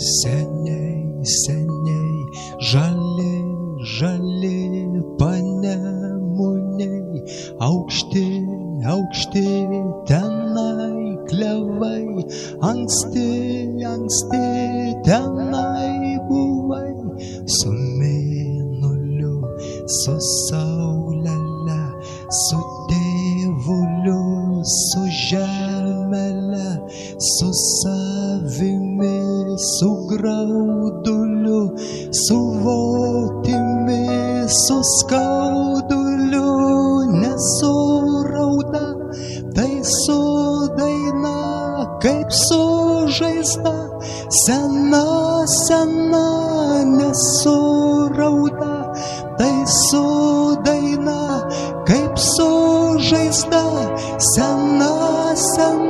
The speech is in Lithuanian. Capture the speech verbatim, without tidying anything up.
Seniai, seniai, žali, žali panemuniai, aukšti, aukšti tenai klevai, anksti, anksti tenai buvai, su mėnuliu, su saulele, su tėvuliu, su žemele, su savimi, su grauduliu, su votimi, su skauduliu, nesu rauda, tai su daina, kaip su žaizda, sena, sena, nesu rauda, tai su daina, kaip su žaizda, sena, sena.